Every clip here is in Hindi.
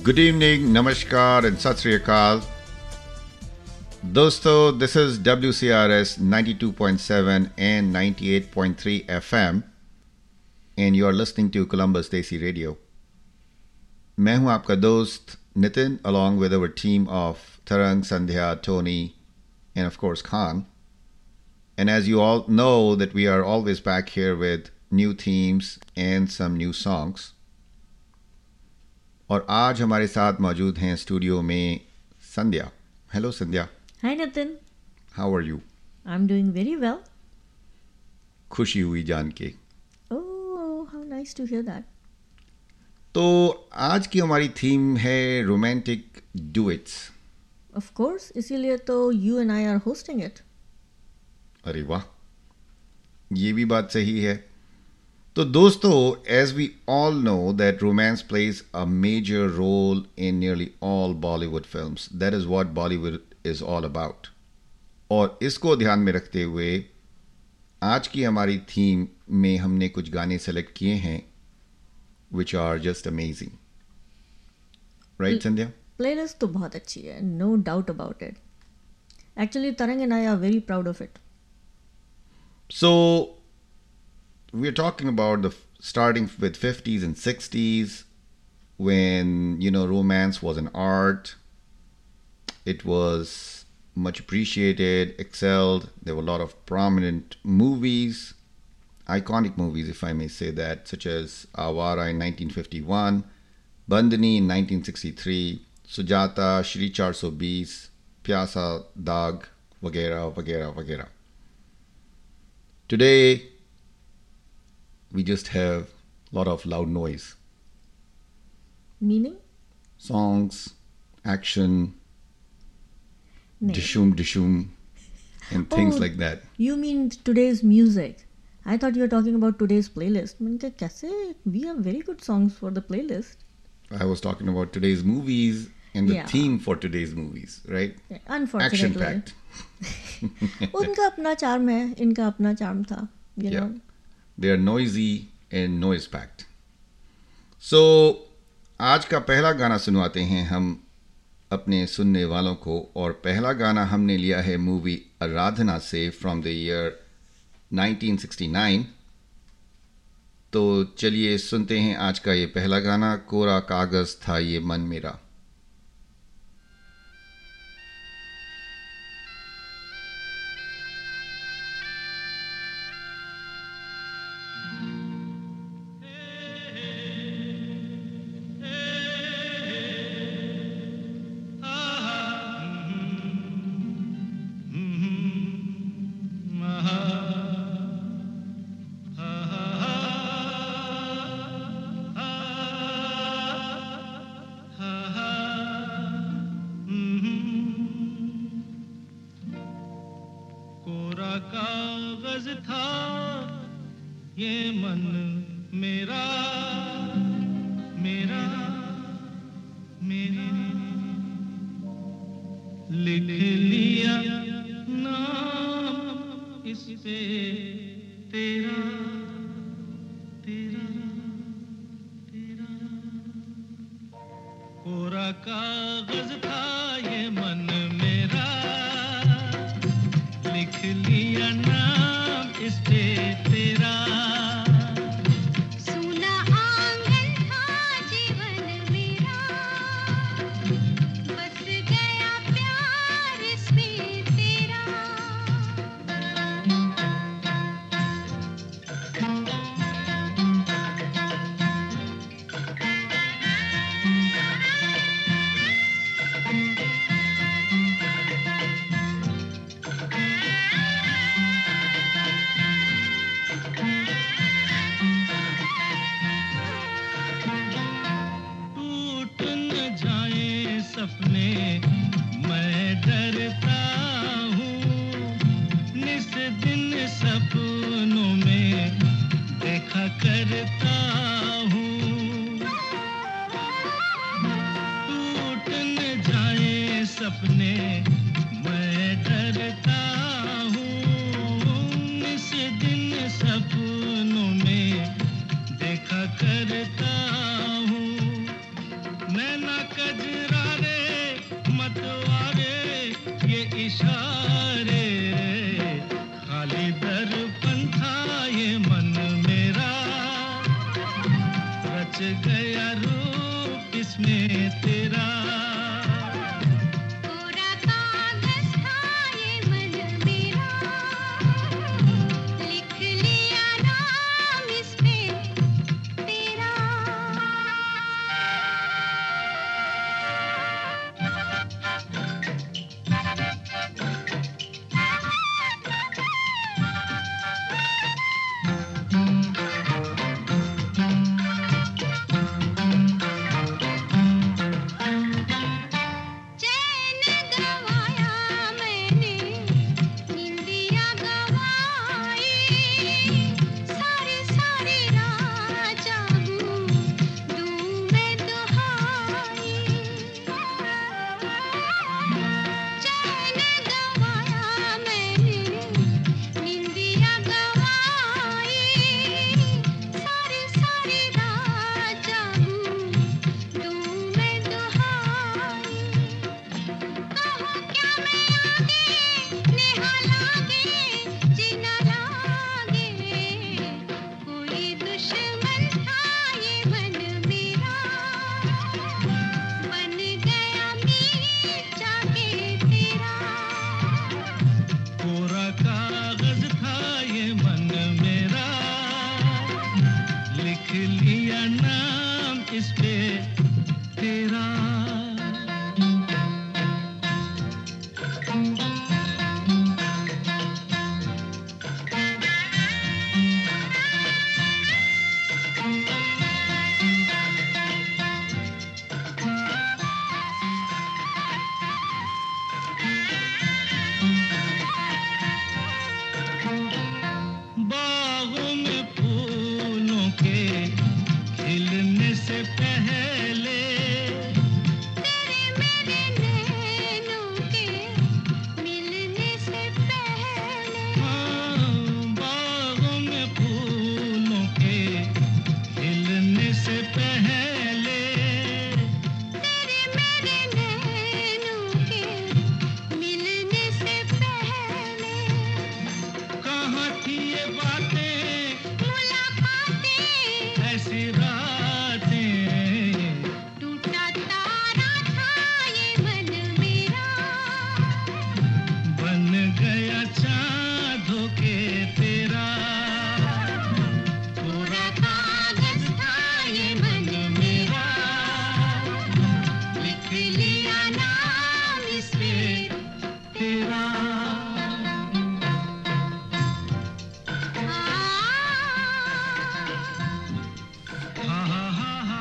Good evening, namaskar, and sat sri akal. Dosto, this is WCRS 92.7 and 98.3 FM, and you are listening to Columbus Desi Radio. मैं हूं आपका दोस्त Nitin, along with our team of Tarang, Sandhya, Tony, and of course Khan. And as you all know that we are always back here with new themes and some new songs. और आज हमारे साथ मौजूद हैं स्टूडियो में Sandhya. Hello Sandhya. Hi Nitin. How are you? I'm doing very well. खुशी हुई जान के. Oh, how nice to hear that. तो आज की हमारी थीम है रोमांटिक डुएट्स. Of course, इसीलिए तो you and I are hosting it. अरे वाह, ये भी बात सही है. तो दोस्तों, as we all know that romance plays a major role in nearly all Bollywood films. That is what Bollywood is all about. और इसको ध्यान में रखते हुए आज की हमारी थीम में हमने कुछ गाने सेलेक्ट किए हैं which are just amazing. Right, Sandhya? Playlist तो बहुत अच्छी है, no doubt about it. Actually, Tarang and I are very proud of it. So, we're talking about the starting with 50s and 60s when, you know, romance was an art. It was much appreciated, excelled. There were a lot of prominent movies, iconic movies, if I may say that, such as Awara in 1951, Bandhani in 1963, Sujata, Shri 420, Pyasa Daag, वगैरह वगैरह वगैरह. Today, we just have a lot of loud noise. Meaning? Songs, action, नहीं. dishum, and things like that. You mean today's music? I thought you were talking about today's playlist. मैंने कहा कैसे? We have very good songs for the playlist. I was talking about today's movies and the Yeah. theme for today's movies, right? Unfortunately. Action-packed. उनका अपना charm है, इनका अपना charm था. You Yeah. know? They are noisy and noise-packed. So, आज का पहला गाना सुनवाते हैं हम अपने सुनने वालों को. और पहला गाना हमने लिया है मूवी आराधना से फ्रॉम द ईयर 1969. तो चलिए सुनते हैं आज का ये पहला गाना. कोरा कागज था ये मन मेरा. कागज था ये मन मेरा मेरा मेरा लिख लिया नाम इस पे तेरा तेरा तेरा कोरा कागज था ये मन मेरा लिख लिया नाम इस पे तेरा सूना आंगन था जीवन मेरा बस गया प्यार इसमें तेरा टूट न जाए सपने मैं डरता हूँ निस दिन सपनों में देखा करता हूँ टूट न जाए सपने मैं डरता हूँ निस दिन सपनों में देखा करता हूँ नैना रच गया रूप इसमें तेरा कोरा कागज था ये मन मेरा लिख लिया नाम इस पे तेरा चैन गवाया मैंने निंदिया गवाई सारी सारी रात जागूं दूं मैं दुहाई चैन गवाया मैंने निंदिया गवाई सारी सारी रात जागूं दूं मैं दुहाई कहो क्या मैं आगे नेहा लागे जीना लागे कोई दुश्मन था ये मन मेरा बन गया मीत जाके तेरा कोरा कागज था ये मन मेरा लिख लिया नाम इस पे तेरा बागों में फूलों के खिलने से पहले तेरे मेरे नैनों के मिलने से पहले बागों में फूलों के खिलने से पहले तेरे मेरे नैनों के मिलने से पहले कहाँ थी ये बातें मुलाकातें ऐसी रातें टूटा तारा था ये मन मेरा बन गया चाँद होके तेरा कोरा कागज था ये मन मेरा लिख लिया नाम इस पे तेरा हा हा हा हा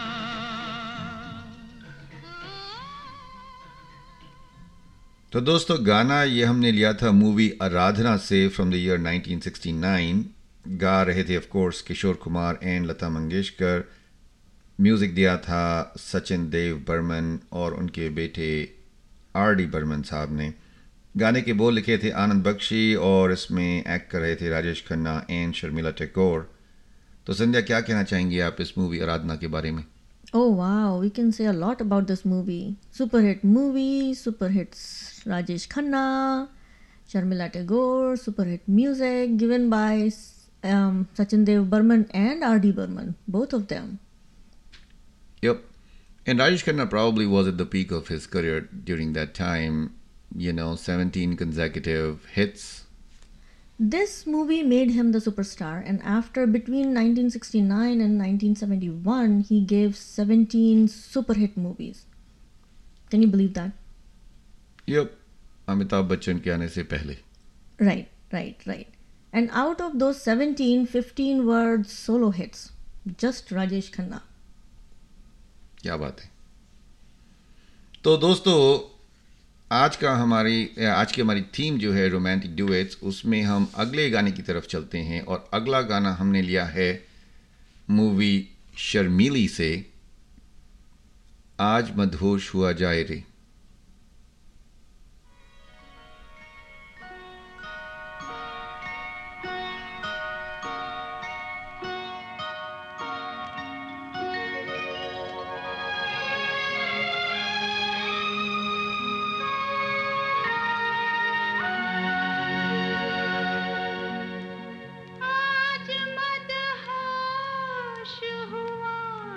तो दोस्तों गाना ये हमने लिया था मूवी आराधना से फ्रॉम द ईयर 1969. गा रहे थे of course Kishore Kumar and Lata Mangeshkar. Music दिया था सचिन देव बर्मन और उनके बेटे आर डी बर्मन साहब ने. गाने के बोल लिखे थे आनंद बख्शी और इसमें एक्ट कर रहे थे राजेश खन्ना एंड शर्मिला टैगोर. तो संध्या क्या कहना चाहेंगी आप इस मूवी आराधना के बारे में? Oh wow, we can say a lot about this movie. Super hits Rajesh Khanna, Sharmila Tagore, super hit music given by Sachin Dev Burman and R.D. Burman, both of them. Yep. And Rajesh Khanna probably was at the peak of his career during that time. 17 consecutive hits. This movie made him the superstar, and after between 1969 and 1971, he gave 17 super hit movies. Can you believe that? Yep. Amitabh Bachchan के आने से पहले. Right. And out of those 17, 15 were solo hits. Just Rajesh Khanna. क्या बात है. तो दोस्तों आज की हमारी थीम जो है रोमांटिक डुएट्स, उसमें हम अगले गाने की तरफ चलते हैं और अगला गाना हमने लिया है मूवी शर्मीली से, आज मदहोश हुआ जाए रे. आज मदहोश हुआ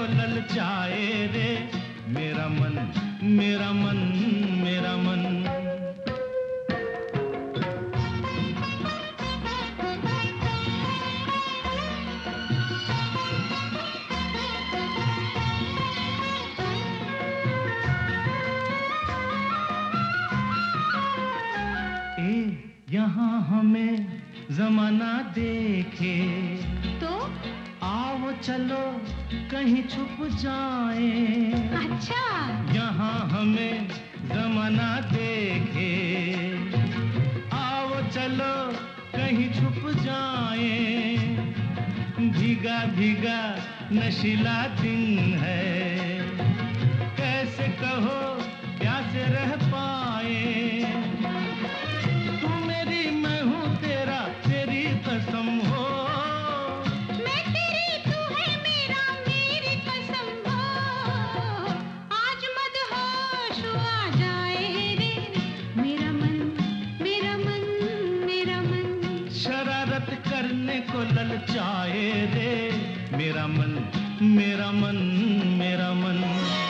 को ललचाए रे मेरा मन मेरा मन मेरा मन यहाँ हमें जमाना देखे तो आओ चलो कहीं छुप जाए अच्छा यहाँ हमें जमाना देखे आओ चलो कहीं छुप जाए भीगा भीगा नशीला दिन है कैसे कहो प्यासे रह पाए कसम हो मैं तेरी तू है मेरा मेरी कसम हो आज मदहोश आ जाए रे मेरा मन मेरा मन मेरा मन शरारत करने को ललचाए रे मेरा मन मेरा मन मेरा मन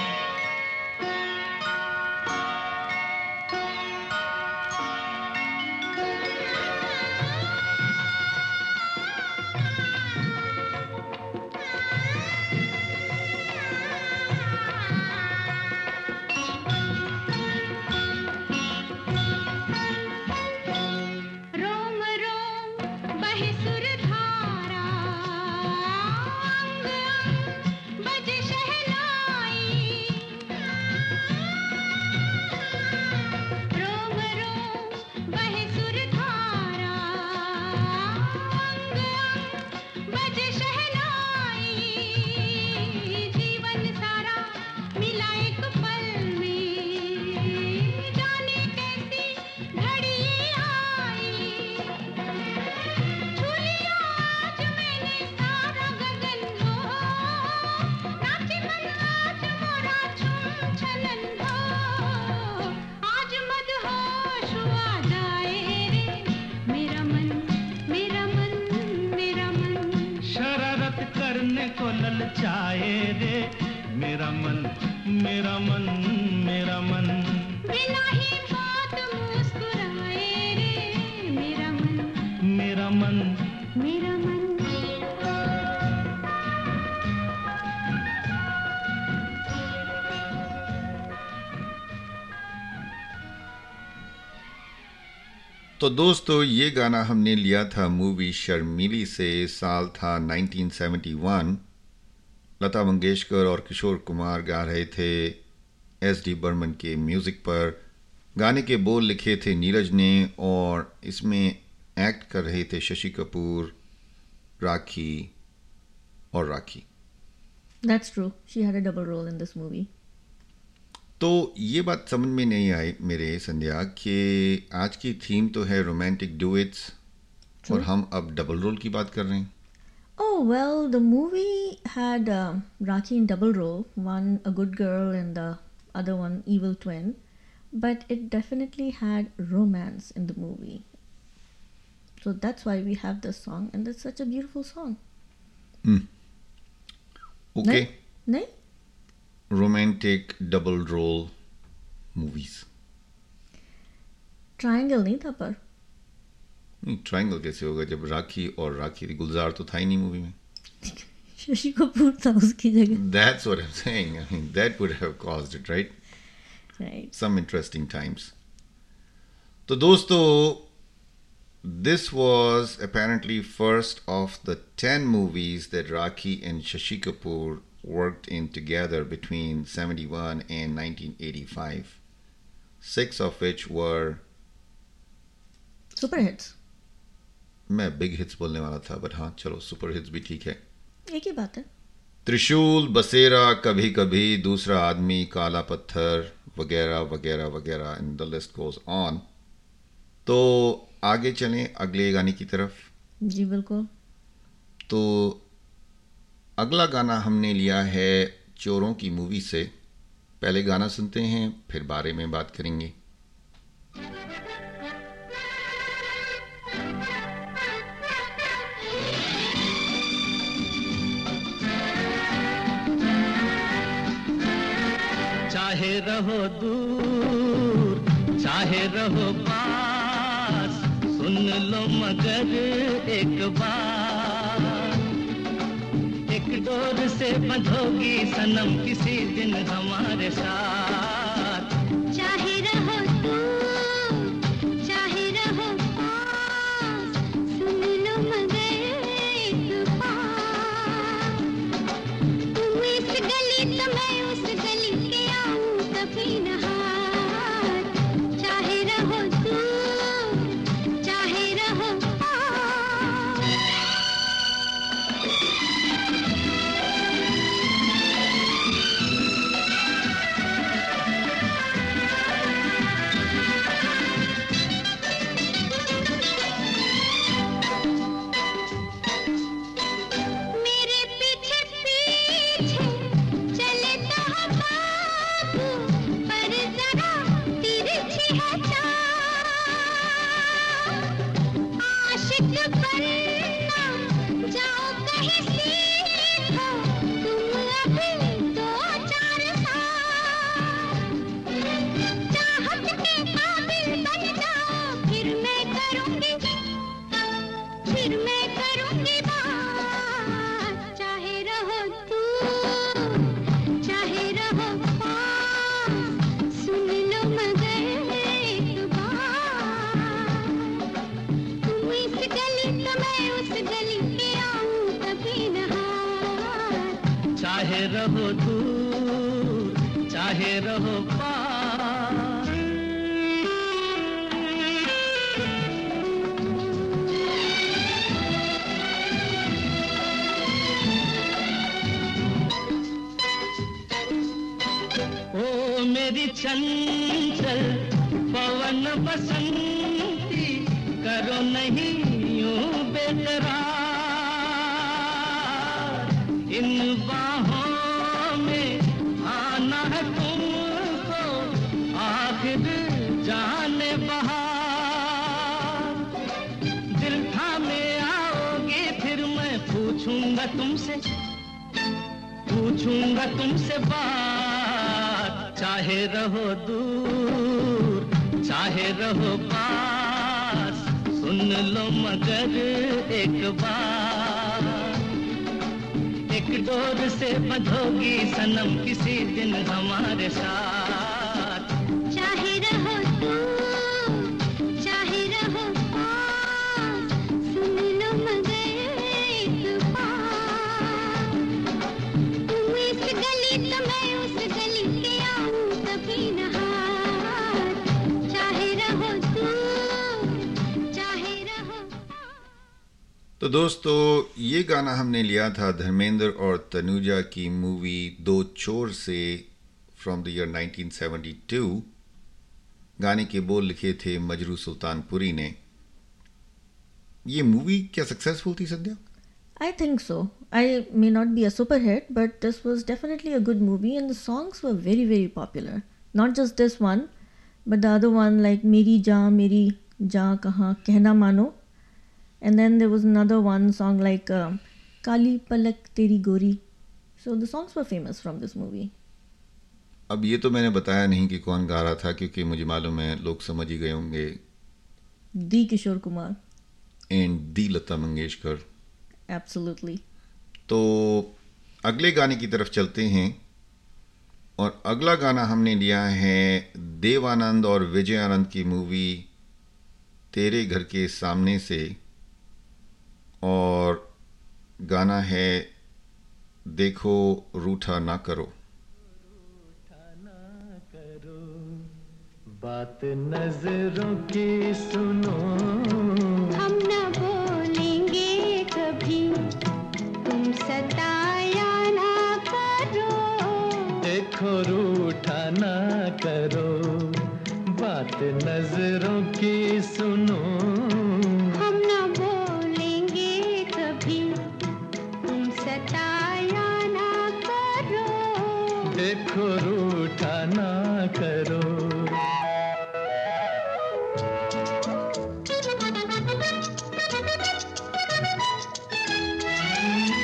ललचाए रे मेरा मन मेरा मन मेरा मन बिना ही बात मुस्कुराए रे मेरा मन मेरा मन मेरा मन तो दोस्तों ये गाना हमने लिया था मूवी शर्मीली से। साल था 1971। लता मंगेशकर और किशोर कुमार गा रहे थे एस.डी. बर्मन के म्यूज़िक पर। गाने के बोल लिखे थे नीरज ने और इसमें एक्ट कर रहे थे शशि कपूर, राखी और राखी। That's true. She had a double role in this movie. तो ये बात समझ में नहीं आई मेरे संध्या कि आज की थीम तो है रोमांटिक डुएट्स और हम अब डबल रोल की बात कर रहे हैं। Oh, well, the movie had Rakhi in double role, one a good girl and the other one evil twin, but it definitely had romance in the movie. So that's why we have this song, and it's such a beautiful song. Okay. नहीं? Romantic double role movies. Triangle नहीं था पर नहीं, ट्रायंगल कैसे होगा जब राखी और राखी थी? गुलजार तो था ही नहीं मूवी में। शशि कपूर था उसकी जगह। That's what I'm saying. I mean, that would have caused it, right? Right. Some interesting times. तो दोस्तों, this was apparently first of the 10 movies that Rakhi and Shashi Kapoor worked in together between 71 and 1985. 6 of which were super hits. मैं बिग हिट्स बोलने वाला था, बट हाँ चलो सुपर हिट्स भी ठीक है। एक ही बात है। त्रिशूल, बसेरा, कभी कभी, दूसरा आदमी, काला पत्थर वगैरह वगैरह वगैरह, and the list goes on. तो आगे चलें अगले गाने की तरफ। जी बिल्कुल। तो अगला गाना हमने लिया है चोरों की मूवी से। पहले गाना सुनते हैं, फिर बारे में बात करेंगे। रहो दूर चाहे रहो पास, सुन लो मगर एक बार। एक डोर से बंधोगी सनम किसी दिन हमारे साथ, चाहे रहो दूर चाहे रहो पास, सुन लो मगर एक बार। तुम इस गली तो मैं उस गली के आऊं कभी न हार, चाहे रहो दूर चाहे रहो पास। मेरे पीछे पीछे चले तो हम बाबू, पर जरा तिरछी है चाल। आशिक बनना जाओ कहीं सीखो, तुम अभी 2-4 साल। चाहत के काबिल बन जाओ, फिर मैं करूंगी बात। चाहे रहो दूर चाहे रहो पास, सुन लो मगर एक बार। तुम इस गली तो मैं उस गली के आऊं कभी न हार, चाहे रहो दूर चाहे रहो पास। ओ मेरी चंचल पवन बसंती, करो नहीं यूं बेकरार। इन बाहों में आना है तुमको, आखिर जाने बहार। दिल थामे आओगे फिर मैं पूछूंगा तुमसे बात। चाहे रहो दूर चाहे रहो पास, सुन लो मगर एक बार। एक डोर से बंधोगी सनम किसी दिन हमारे साथ, चाहे रहो दूर चाहे रहो पास, सुन लो मगर एक बार। तुम इस गली तो मैं उस गली के आऊं कभी न हार, चाहे रहो दूर चाहे रहो पास। तो दोस्तों, ये गाना हमने लिया था धर्मेंद्र और तनुजा की मूवी दो चोर से फ्रॉम द ईयर 1972। गाने के बोल लिखे थे मजरू सुल्तानपुरी ने। ये मूवी क्या सक्सेसफुल थी संध्या? I think so. I may not be a super hit, but this was definitely a good movie, and the songs were very, very popular. Not just this one, but the other one like Meri Jaan Kahan, Kehna Mano. And then there was another one song like Kali Palak Teri Gori. So the songs were famous from this movie. अब ये तो मैंने बताया नहीं कि कौन गा रहा था, क्योंकि मुझे मालूम है लोग समझ ही गए होंगे। D. Kishore Kumar. And the Lata Mangeshkar. Absolutely. तो अगले गाने की तरफ चलते हैं, और अगला गाना हमने लिया है देवानंद और विजय आनंद की मूवी तेरे घर के सामने से, और गाना है देखो रूठा ना करो। बात नजरों की सुनो, हम न बोलेंगे कभी, तुम सताया ना करो। देखो रूठा ना करो, बात नजरों की सुनो। हम न बोलेंगे कभी, तुम सताया ना करो। देखो रूठा ना करो।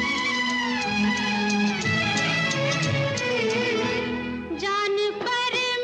जान पर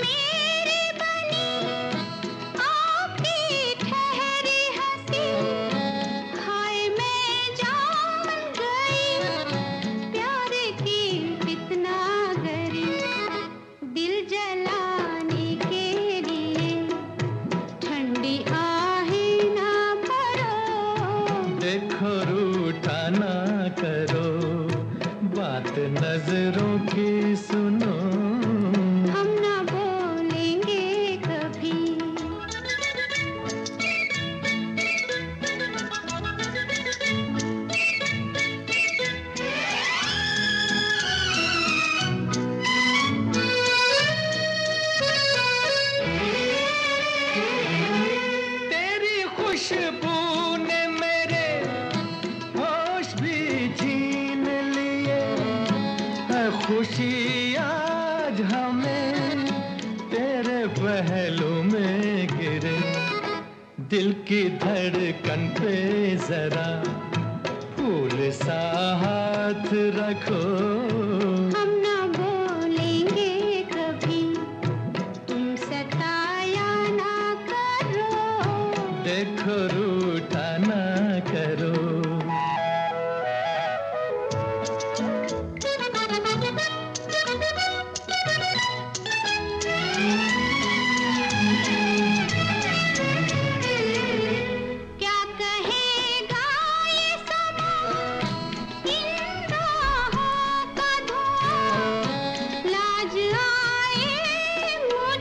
खुशबू ने मेरे होश भी छीन लिए है खुशी आज हमें तेरे पहलू में गिरे दिल की धड़कन पे जरा फूल सा हाथ रखो हम ना बोलेंगे कभी तुम सताया ना करो देखो रूठा ना करो क्या कहेगा ये समा इन राहों का धुआं लाज आए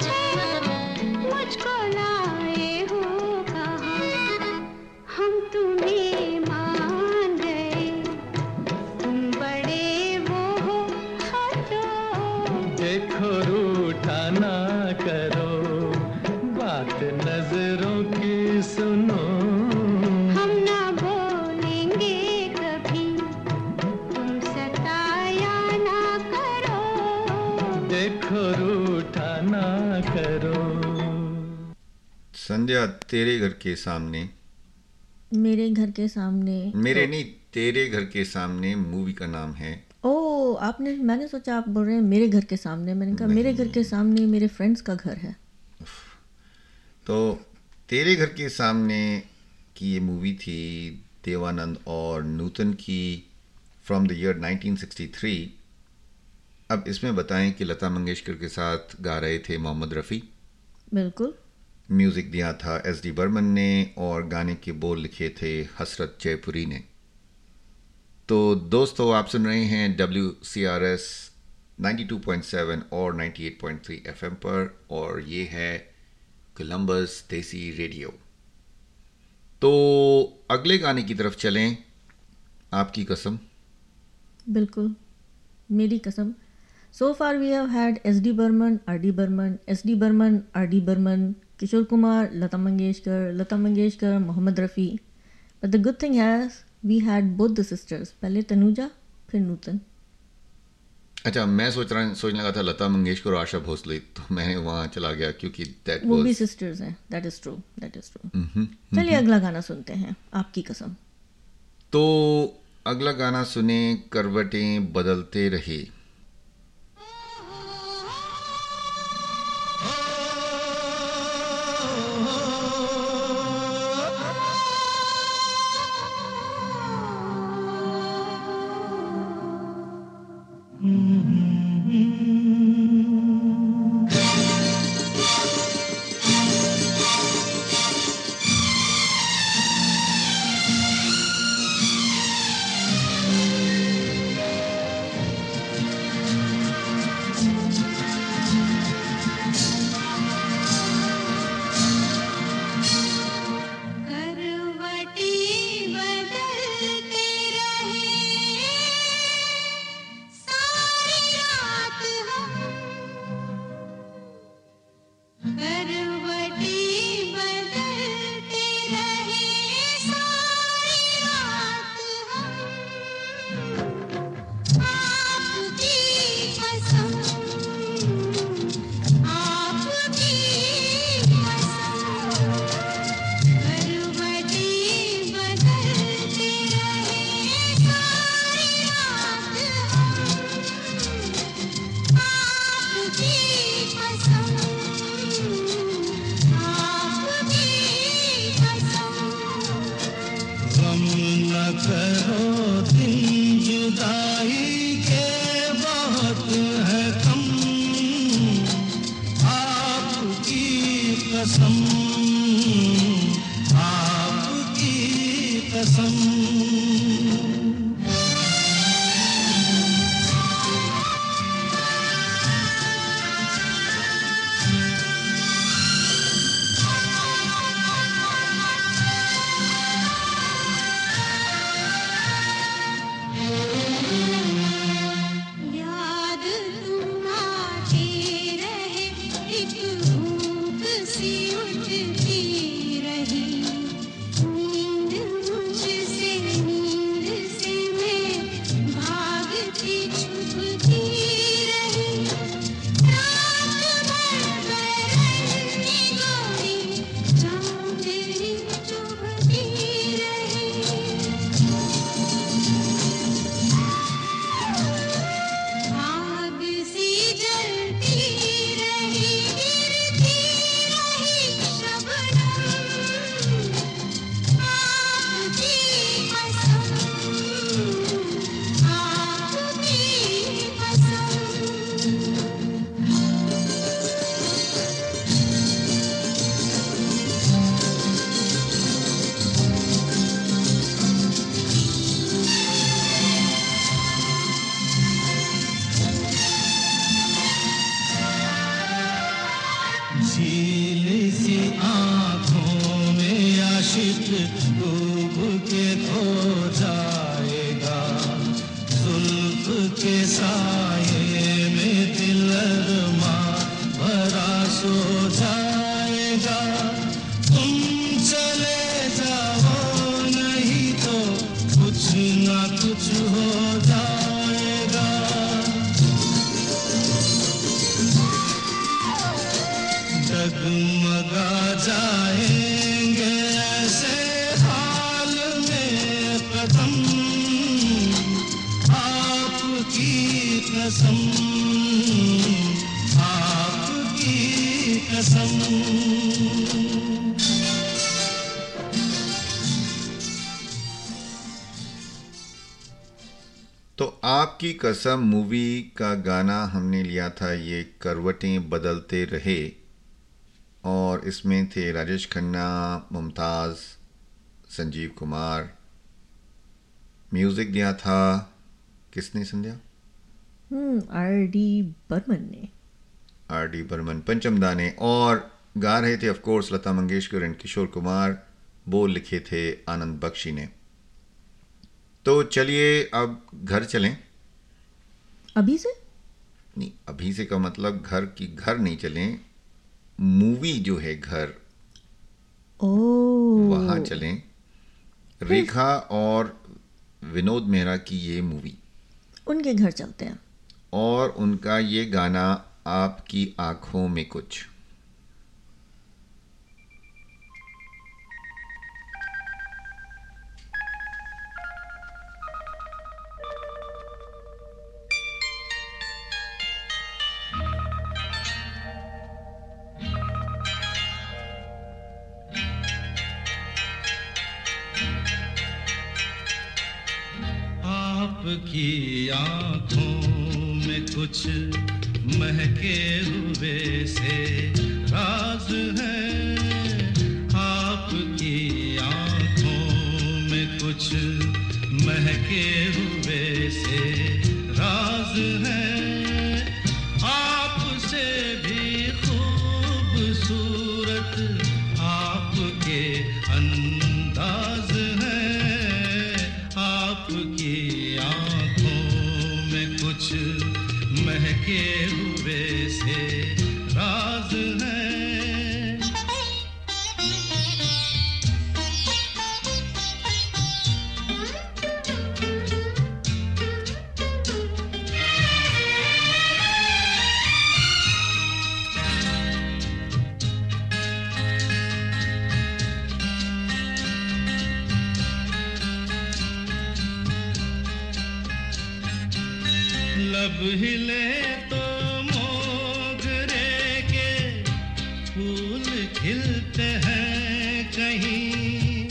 मुझको लाए हो कहाँ हम तुम्हें मान गए तुम बड़े वो हो हटो देखो रूठा ना करो बात नजरों की सुनो हम ना बोलेंगे कभी तुम सताया ना करो देखो रूठा ना करो संध्या, तेरे घर के सामने, मेरे घर के सामने। मेरे नहीं, तेरे घर के सामने मूवी का नाम है। ओ, मैंने सोचा आप बोल रहे हैं मेरे घर के सामने। मैंने कहा मेरे घर के सामने मेरे फ्रेंड्स का घर है। तो तेरे घर के सामने की ये मूवी थी देवानंद और नूतन की फ्रॉम द ईयर 1963। अब इसमें बताएं कि लता मंगेशकर के साथ गा रहे थे मोहम्मद रफ़ी, बिल्कुल। म्यूज़िक दिया था एस डी बर्मन ने और गाने के बोल लिखे थे हसरत जयपुरी ने। तो दोस्तों, आप सुन रहे हैं WCRS 92.7 और 98.3 FM पर, और ये है कोलंबस देसी रेडियो। तो अगले गाने की तरफ चलें, आपकी कसम। बिल्कुल, मेरी कसम। So far we have had S.D. Burman, R.D. Burman, S.D. Burman, R.D. Burman, Kishore Kumar, Lata Mangeshkar, Mohammed Rafi. But the good thing is we had both the sisters. पहले तनुजा, फिर नूतन। अच्छा, मैं सोचने लगा था लता मंगेशकर और आशा भोसले, तो मैं वहाँ चला गया क्योंकि that वो was भी sisters हैं। That is true. चलिए अगला गाना सुनते हैं, आपकी कसम। तो अगला गाना सुने, करवटें बदलते रहे। करवटें बदलते रहे सारी रात हम करवटें बदलते रहे सारी रात हम आपकी कसम आपकी कसम करवटें बदलते रहे सारी रात हम आपकी कसम आपकी कसम गम न करो दिन जुदाई के बहुत है कम आपकी कसम आपकी कसम याद तुम आते रहे एक भूख सी उठती रही गीत डूब के खो जाएगा, जुल्फ के साये में दिल अरमां भरा सो जाएगा। तुम चले जाओ नहीं तो कुछ ना कुछ हो जाएगा। डगमगा जाएंगे ऐसे हाल में कदम, आपकी कसम, आपकी कसम। तो आपकी कसम मूवी का गाना हमने लिया था ये करवटें बदलते रहे, और इसमें थे राजेश खन्ना, मुमताज़, संजीव कुमार। म्यूज़िक दिया था किसने संध्या? R.D. बर्मन ने। R.D. बर्मन, पंचमदा ने, और गा रहे थे of course Lata Mangeshkar and Kishore Kumar. बोल लिखे थे आनंद बख्शी ने। तो चलिए अब घर चलें। अभी से? नहीं, अभी से का मतलब घर की घर नहीं चलें, मूवी जो है घर, ओह, वहां चलें। रेखा और विनोद मेहरा की ये मूवी, उनके घर चलते हैं। और उनका ये गाना आपकी आंखों में कुछ। आपकी आंखों में कुछ महके हुए से राज है, आपकी आंखों में कुछ महके हुए से राज है, आपसे भी खूबसूरत आपके अंदाज है, आपकी कुछ महके हुए से राज है। लब हिले तो मोगरे के फूल खिलते हैं कहीं,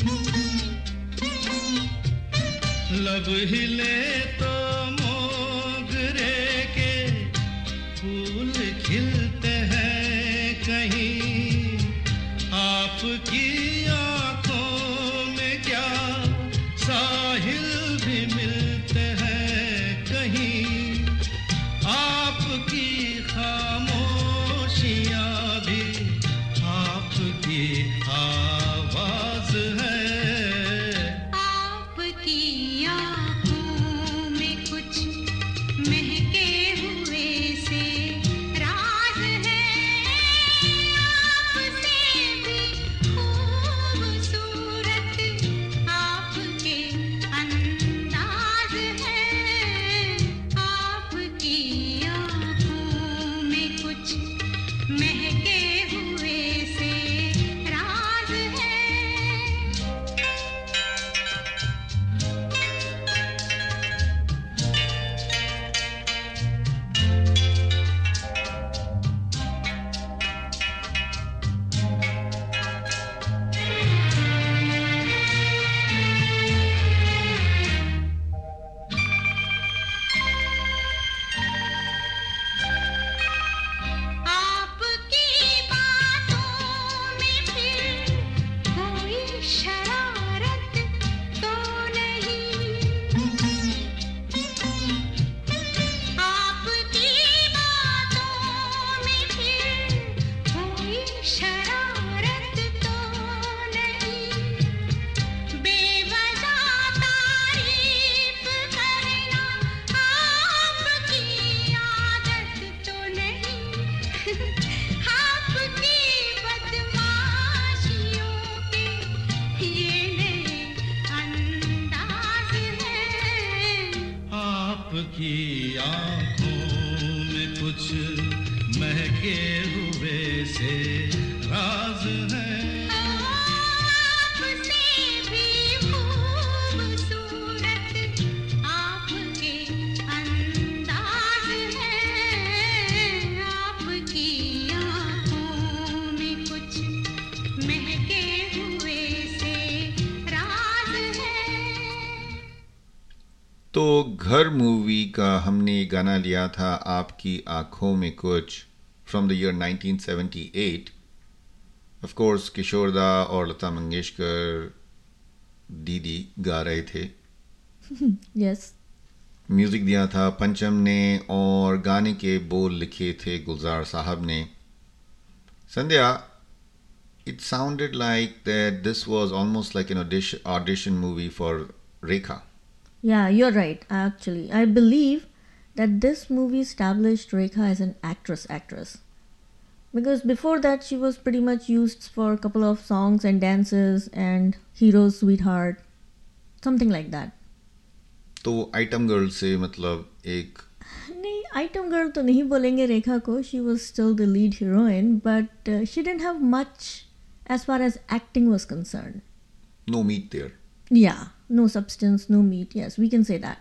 लब हिले तो मोगरे के फूल खिलते हैं कहीं, आपकी आंखों में क्या साहिल भी मिलते हैं कहीं, आपकी खामोशियाँ भी आपकी आवाज है, आपकी आँखों में आपकी आंखों में कुछ महके हुए से राज है आपसे भी खूबसूरत आपके अंदाज है आपकी आंखों में कुछ महके हुए से राज है तो घर मूवी का हमने गाना लिया था आपकी आंखों में कुछ from the year 1978. Of course Kishoreda और लता मंगेशकर दीदी गा रहे थे. Yes. म्यूजिक दिया था पंचम ने और गाने के बोल लिखे थे गुलजार साहब ने. Sandhya, it sounded like that this was almost like an audition movie for Rekha. Yeah, you're right, actually. I believe that this movie established Rekha as an actress. Because before that, she was pretty much used for a couple of songs and dances and Hero's Sweetheart, something like that. तो आइटम गर्ल से मतलब एक नहीं, आइटम गर्ल तो नहीं बोलेंगे रेखा को. She was still the lead heroine, but she didn't have much as far as acting was concerned. no meat there. Yeah, no substance, no meat. Yes, we can say that.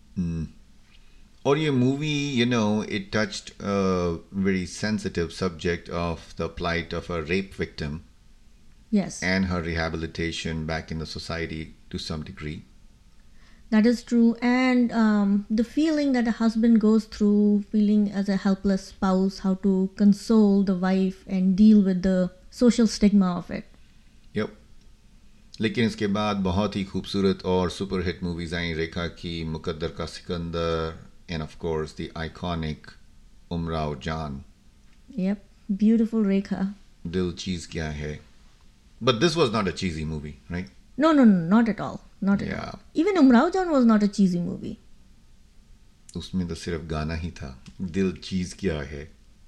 और ये movie, you know, it touched a very sensitive subject of the plight of a rape victim Yes, and her rehabilitation back in the society to some degree. that is true. And the feeling that a husband goes through, feeling as a helpless spouse, how to console the wife and deal with the social stigma of it. Yep. लेकिन इसके बाद बहुत ही खूबसूरत और सुपर हिट मूवीज आई रेखा की. Muqaddar Ka Sikandar and of course the iconic Umrao Jaan. Yep, beautiful Rekha. दिल चीज क्या है. But this was not a cheesy movie, right? No, not at all. Not at Yeah. all. Even Umrao Jan was not a cheesy movie. उसमें तो सिर्फ गाना ही था, दिल चीज क्या है.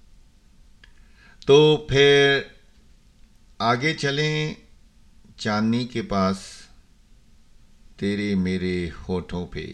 तो फिर आगे चलें चांदनी के पास तेरे मेरे होठों पे.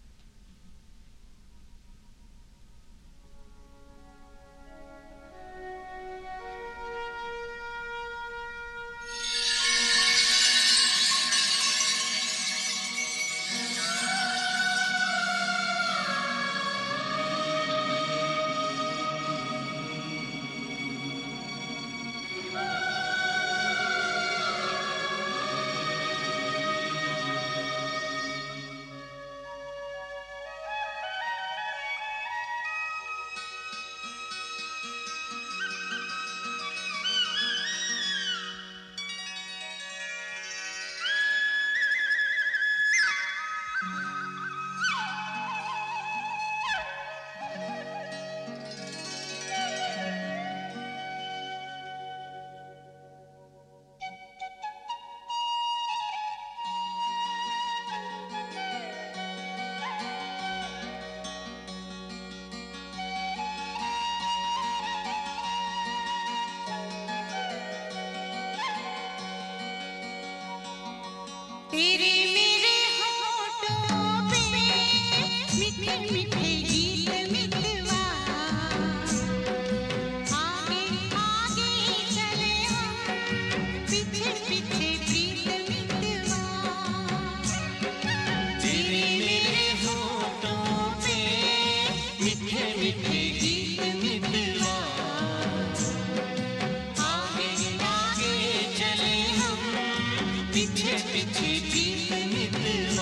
तेरे मेरे होठों पे मीठे मीठे गीत मितवा आगे आगे चले हम पीछे पीछे प्रीत मितवा तेरे मेरे होठों पे मीठे मीठे गीत मितवा आगे आगे चले हम पीछे पीछे प्रीत मितवा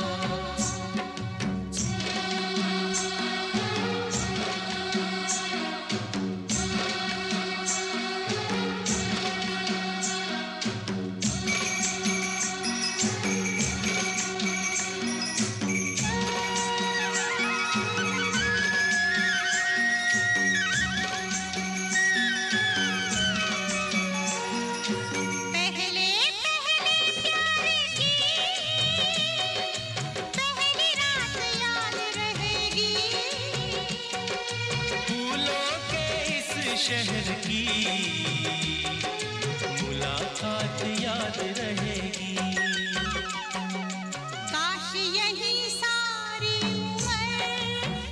पहले पहले प्यार की पहली रात याद रहेगी फूलों के इस शहर की मुलाकात याद रहेगी काश यही सारी उम्र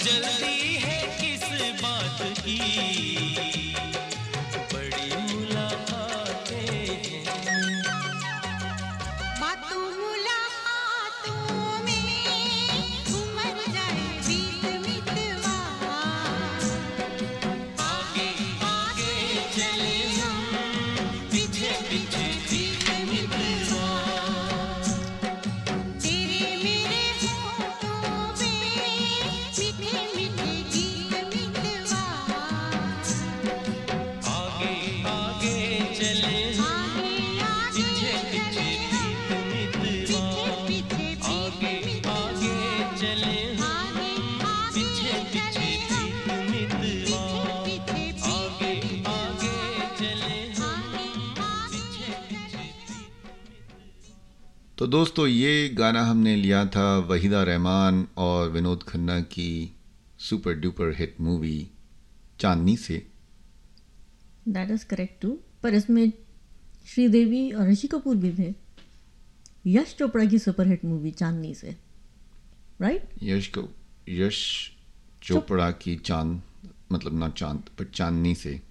जल्दी है किस बात की, बड़ी मुलाकातें हैं। बातों मुलाकातों में उमर जाए बीत मितवा, आगे आगे चले हम, पीछे पीछे बीत मितवा। तेरे मेरे होठों पे मीठे मीठे गीत मितवा, आगे आगे चले हम, आगे आगे पीछे पीछे बीत मितवा। पीछे आगे आगे चले हम, आगे पीछे पीछे बीत मितवा। पीछे आगे आगे चले हम, पीछे पीछे तो दोस्तों ये गाना हमने लिया था वहीदा रहमान और विनोद खन्ना की super duper hit movie Chandni से। दैट इज करेक्ट टू, पर इसमें श्रीदेवी और ऋषि कपूर भी थे। यश चोपड़ा की सुपरहिट मूवी चांदनी से, राइट? यश चोपड़ा की चांद, मतलब ना चांद पर चांदनी से।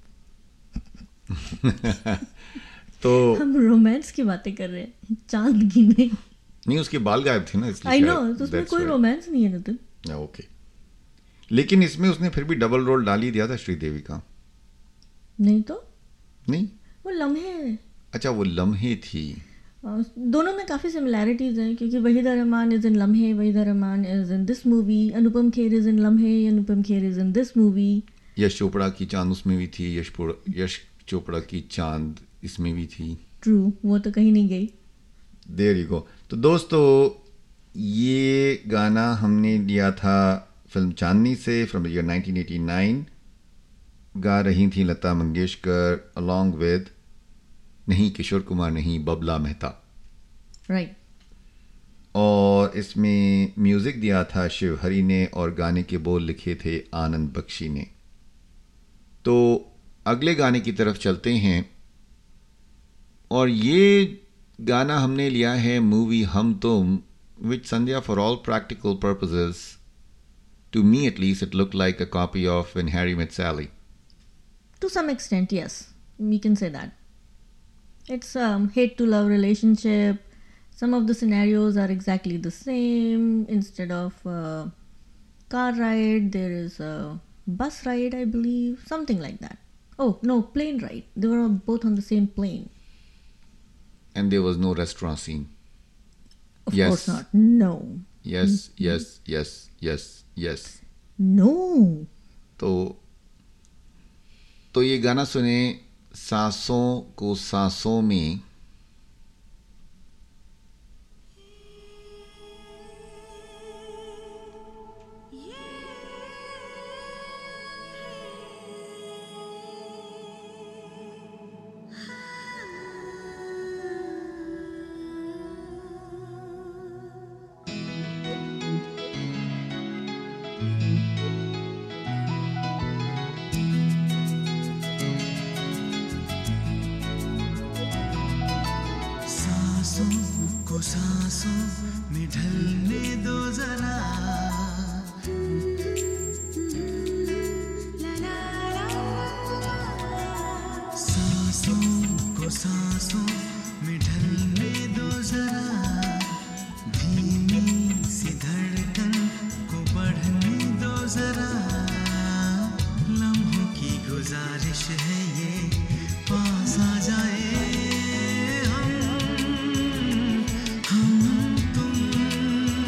तो हम रोमांस की बातें कर रहे हैं, चांद की नहीं। नहीं, उसके बाल गायब थे ना, इसलिए आई नो, शायद तो उसमें that's कोई why। रोमांस नहीं है नितिन। ओके, लेकिन इसमें उसने फिर भी डबल रोल डाल ही दिया था श्रीदेवी का, नहीं तो नहीं? वो लम्हे, अच्छा, वो लम्हे थी। दोनों में काफ़ी सिमिलैरिटीज हैं, क्योंकि Waheeda Rahman is in Lamhe, Waheeda Rahman is in this movie, Anupam Kher is in Lamhe, Anupam Kher is in this movie. Yash Chopra की चांद उसमें भी थी, यश चोपड़ा की चांद इसमें भी थी। ट्रू, वो तो कहीं नहीं गई। There you go. तो दोस्तों ये गाना हमने लिया था फिल्म चांदनी से, फ्रॉम द ईयर 1989। गा रही थी लता मंगेशकर अलॉन्ग विद, नहीं किशोर कुमार, नहीं बबला मेहता। राइट। और इसमें म्यूजिक दिया था शिव हरी ने और गाने के बोल लिखे थे आनंद बख्शी ने। तो अगले गाने की तरफ चलते हैं, और ये गाना हमने लिया है मूवी हम तुम, which Sandhya, for all practical purposes, to me at least, it looked like a copy of When Harry Met Sally. To some extent, yes, we can say that. It's a hate to love relationship. Some of the scenarios are exactly the same. Instead of a car ride, there is a bus ride, I believe, something like that. Oh no, plane ride. They were both on the same plane. And there was no restaurant scene. Of Yes. course not. No. Yes, yes, yes, yes, yes. No. तो ये गाना सुने, सांसों को सांसों में। सांसों को सांसों में ढलने दो जरा, सांसों को सांसों में ढलने दो जरा, धीमी सी धड़कन को बढ़ने दो जरा, लम्हों की गुजारिश है ये पास आ जाए हम तुम।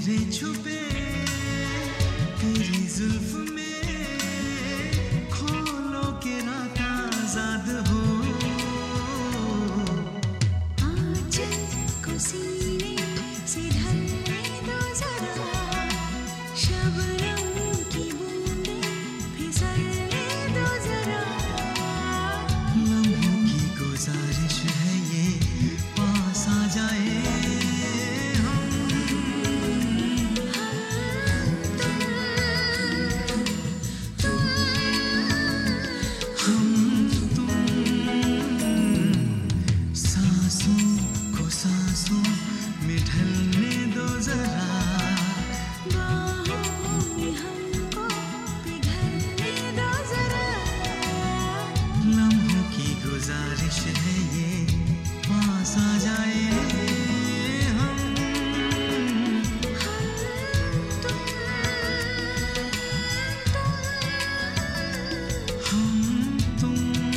मेरे छुपे तेरी जुल्फ में खोलो के रात आजाद हो आंचल को सीने से ढलने दो जरा शबनम की बूंदें फिसलने दो जरा लम्हों की गुजारिश है ये पास आ जाए सांसों को सांसों में ढलने दो जरा बाहों में हमको पिघलने दो जरा लम्हों की गुजारिश है ये पास आ जाए हम तुम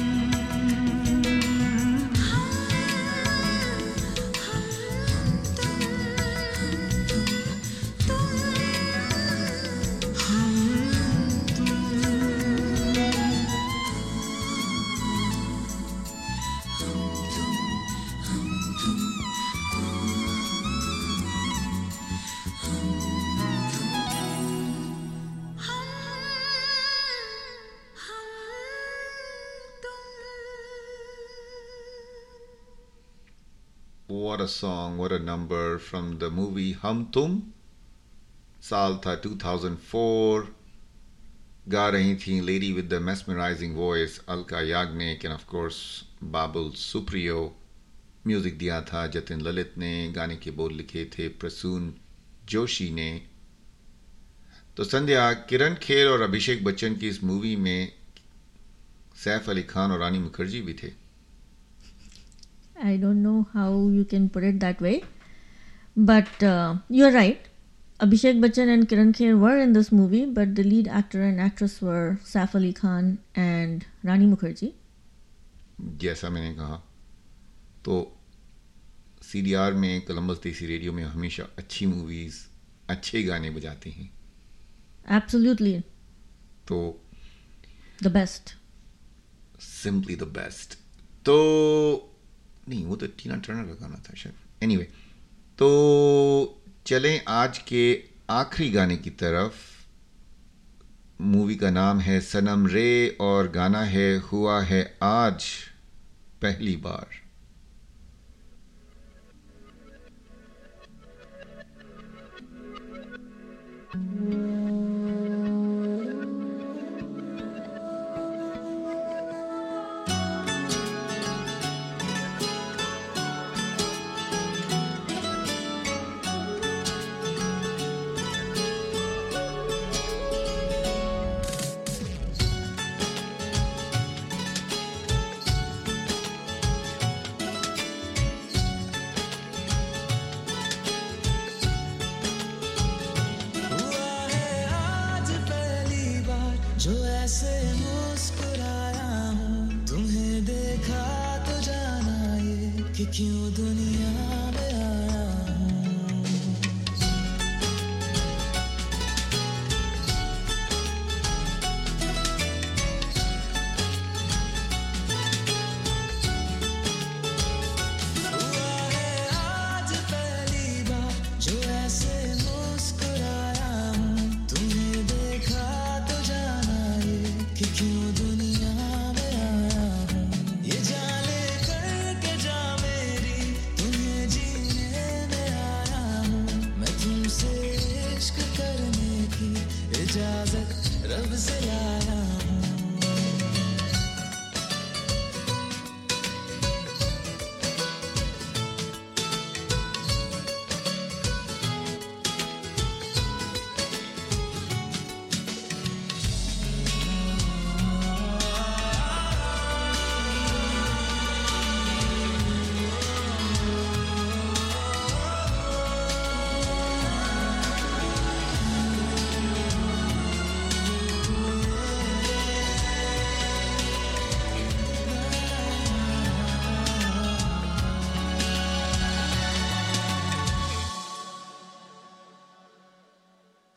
What a song, what a number from the movie Hum Tum. साल था 2004. गा रही थी Lady with the Mesmerizing Voice, Alka Yagnik, and of course Babul Supriyo. Music दिया था जतिन ललित ने, गाने के बोल लिखे थे प्रसून जोशी ने. तो संध्या, किरण खेर और अभिषेक बच्चन की इस मूवी में सैफ अली खान और रानी मुखर्जी भी थे. I don't know how you can put it that way, but you're right. Abhishek Bachchan and Kiran Kher were in this movie, but the lead actor and actress were Saif Ali Khan and Rani Mukherjee. जैसा मैंने कहा, तो CDR में, कोलंबस देसी रेडियो में हमेशा अच्छी मूवीज, अच्छे गाने बजाते हैं. Absolutely. तो The best. Simply the best. तो नहीं, वो तो टीना टर्नर का गाना था शायद. एनीवे, तो चलें आज के आखिरी गाने की तरफ. मूवी का नाम है सनम रे और गाना है हुआ है आज पहली बार. जो ऐसे मुस्कुराया हूँ, तुम्हें देखा तो जाना ये कि क्यों दुनिया में आया हूँ. हुआ है आज पहली बार जो ऐसे मुस्कुराया हूँ, तुम्हें देखा तो जाना कि क्यों दुनिया में आया हूँ. ये जाने करके जा मेरी तुम्हें जीने में आया हूँ. मैं तुमसे इश्क करने की इजाजत रब से लाया हूँ.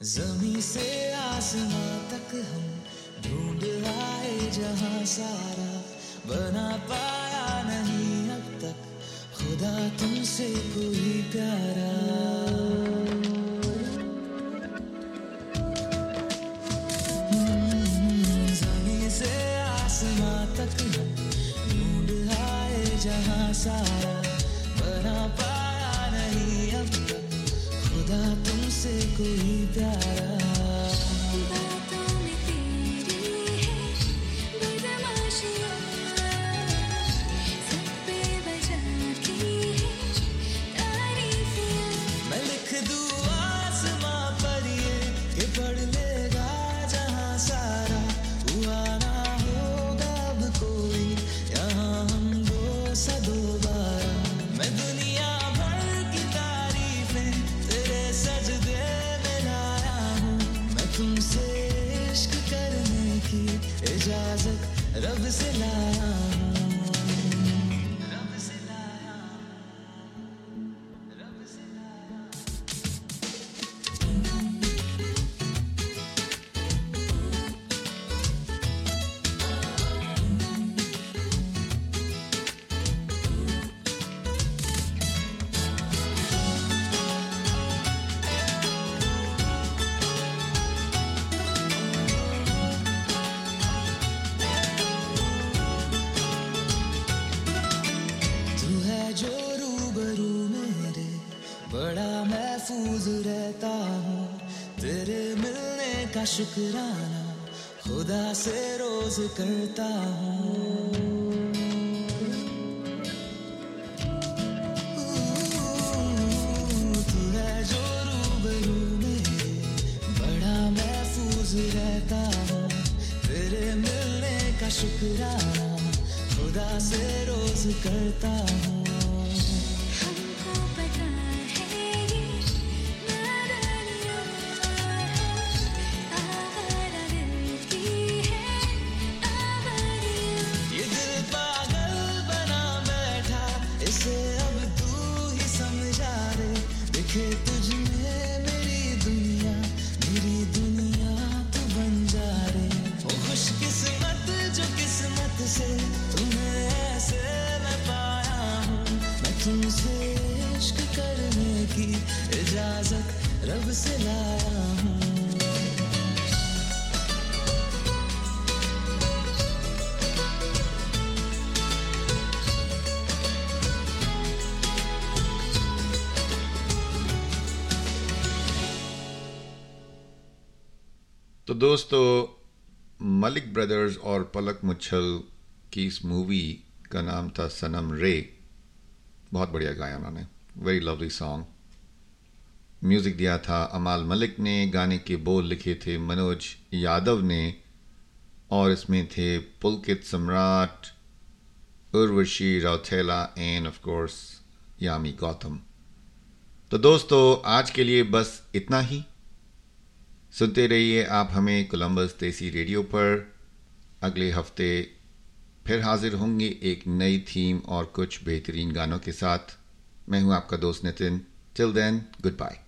जमीन से आसमां तक हम ढूंढ आए जहां सारा, बना पाया नहीं अब तक खुदा तुमसे कोई प्यारा। जमीन से आसमां तक हम ढूंढ आए जहां सारा, बना पाया नहीं अब तक खुदा तुमसे कोई प्यारा। बातों में तेरी है बदमाशियाँ, सब पे बजा की है तारीफियाँ। मैं लिख दूँ आसमां पर ये कि पढ़ लेगा जहां सारा, हुआ ना होगा अब कोई यहाँ हम दो सा दोबारा। मैं दुनिया भर की तारीफें तेरे सजदे में लाया हूँ, मैं तुमसे इश्क करने की इजाजत रब से लाया हूँ, रब से लाया हूँ, रब से लाया हूँ। तू है जो रूबरू मेरे, बड़ा महफूज रहता हूँ, तेरे मिलने का शुक्राना खुदा से रोज करता हूँ। तू है जो रूबरू मेरे, बड़ा महफूज रहता हूँ, तेरे मिलने का शुक्राना खुदा से रोज करता हूँ। हमको पता है ये नादानियाँ आवारा दिल की है आवारियाँ। ये दिल पागल बना बैठा, इसे अब तू ही समझा रे, दिखे तुझ में मेरी दुनिया तू बन जा रे। ओ खुशकिस्मत जो किस्मत से तुम्हें ऐसे मैं पाया हूँ, मैं तुमसे इश्क करने की इजाजत रब से लाया हूँ। तो दोस्तों, मलिक ब्रदर्स और पलक मुच्छल की इस मूवी का नाम था सनम रे। बहुत बढ़िया गाया उन्होंने, वेरी लवली सॉन्ग। म्यूज़िक दिया था अमाल मलिक ने, गाने के बोल लिखे थे मनोज यादव ने, और इसमें थे Pulkit Samrat, Urvashi Rautela and of course Yami Gautam. तो दोस्तों, आज के लिए बस इतना ही। सुनते रहिए आप हमें कोलंबस देसी रेडियो पर। अगले हफ्ते फिर हाजिर होंगे एक नई थीम और कुछ बेहतरीन गानों के साथ। मैं हूं आपका दोस्त Nitin. Till then, good bye.